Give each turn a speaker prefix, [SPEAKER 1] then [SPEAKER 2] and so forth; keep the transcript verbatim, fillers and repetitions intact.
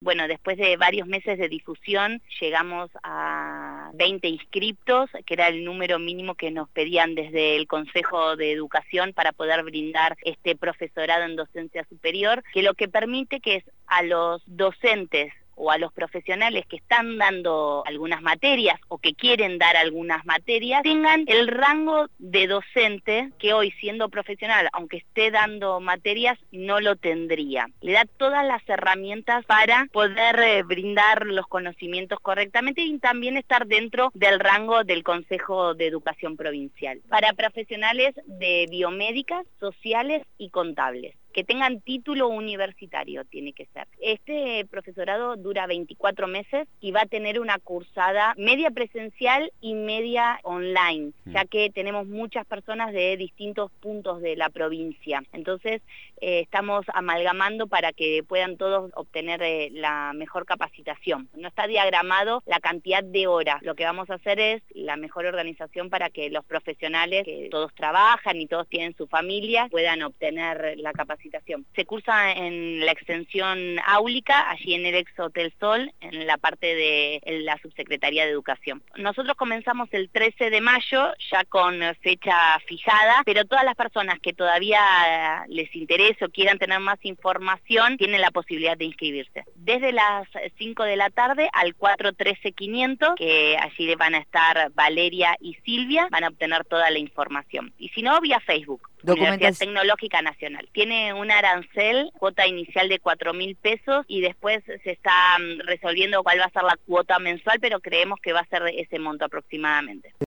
[SPEAKER 1] bueno, después de varios meses de difusión, llegamos a veinte inscriptos, que era el número mínimo que nos pedían desde el Consejo de Educación para poder brindar este profesorado en docencia superior, que lo que permite que es a los docentes o a los profesionales que están dando algunas materias o que quieren dar algunas materias, tengan el rango de docente que hoy, siendo profesional, aunque esté dando materias, no lo tendría. Le da todas las herramientas para poder eh, brindar los conocimientos correctamente y también estar dentro del rango del Consejo de Educación Provincial. Para profesionales de biomédicas, sociales y contables, que tengan título universitario tiene que ser. Este profesorado dura veinticuatro meses y va a tener una cursada media presencial y media online, ya que tenemos muchas personas de distintos puntos de la provincia. Entonces, eh, estamos amalgamando para que puedan todos obtener eh, la mejor capacitación. No está diagramado la cantidad de horas. Lo que vamos a hacer es la mejor organización para que los profesionales, que todos trabajan y todos tienen su familia, puedan obtener la capacitación. Se cursa en la extensión áulica, allí en el ex Hotel Sol, en la parte de la Subsecretaría de Educación. Nosotros comenzamos el trece de mayo, ya con fecha fijada, pero todas las personas que todavía les interese o quieran tener más información, tienen la posibilidad de inscribirse. Desde las cinco de la tarde al cuatro trece quinientos, que allí van a estar Valeria y Silvia, van a obtener toda la información. Y si no, vía Facebook. Universidad Tecnológica Nacional. Tiene un arancel, cuota inicial de cuatro mil pesos y después se está resolviendo cuál va a ser la cuota mensual, pero creemos que va a ser ese monto aproximadamente.